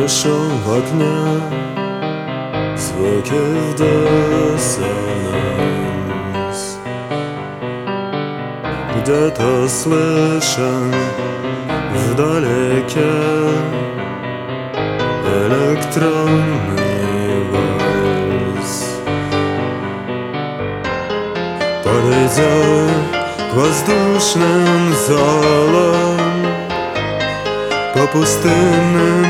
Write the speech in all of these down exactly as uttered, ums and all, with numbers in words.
шум в окне, звуки в диссонанс. Где-то слышен вдалеке электронный вальс. Подойдя к воздушным залам, по пустынным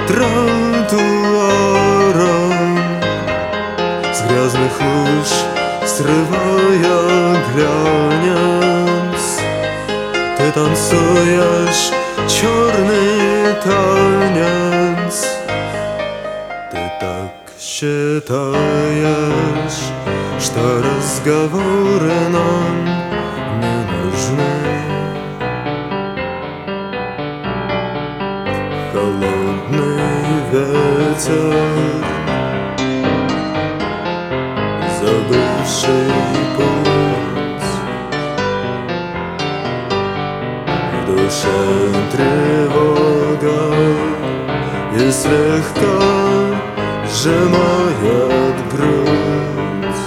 тротуарам, с грязных луж срывая глянец, ты танцуешь черный танец. Ты так считаешь, что разговоры нам не нужны. Холодный ветер, забывший путь, в душе тревога и слегка сжимает грудь.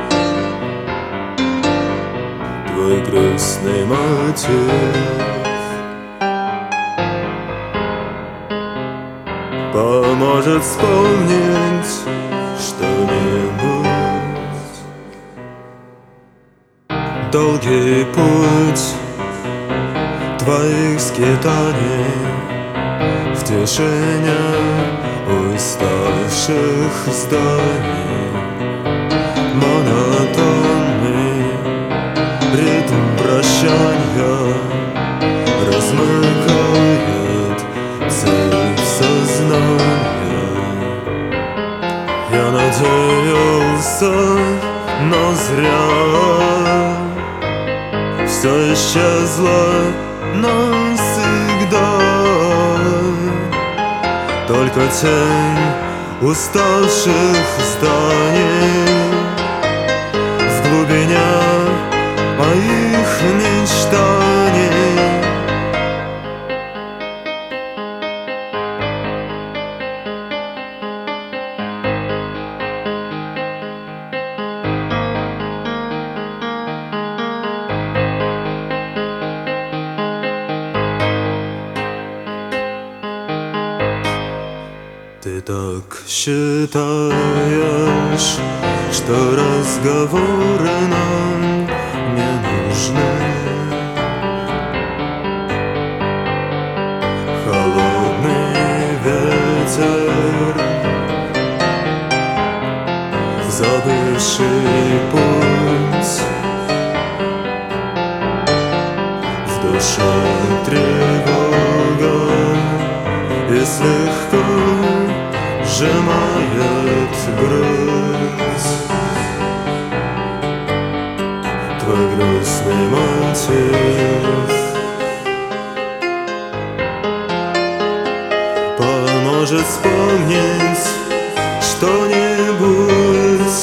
Твой грустный мотив поможет вспомнить что-нибудь. Долгий путь твоих скитаний в тишине уставших зданий. Монотонный ритм прощания размыкает цель сознания. Я надеялся, но зря. Все исчезло навсегда, только тень уставших зданий в глубине моих мечтаний. Ты так считаешь, что разговоры нам не нужны. Холодный ветер, забывший путь, в душе тревога и слегка сжимает грудь. Твой грустный мотив поможет вспомнить что-нибудь.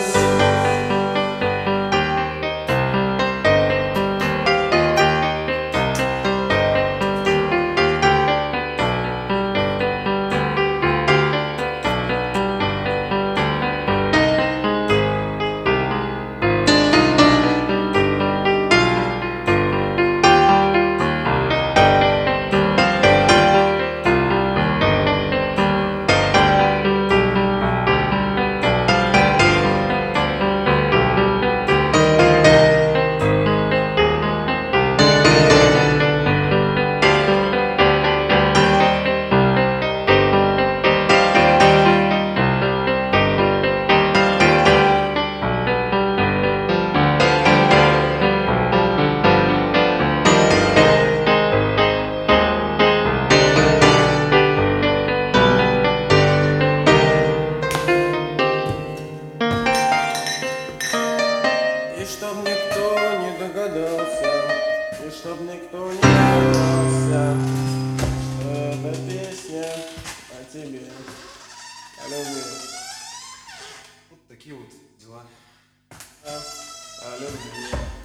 Чтоб никто не догадался, и чтоб никто не догадался, что это песня о тебе, о любви. Вот такие вот дела. О любви.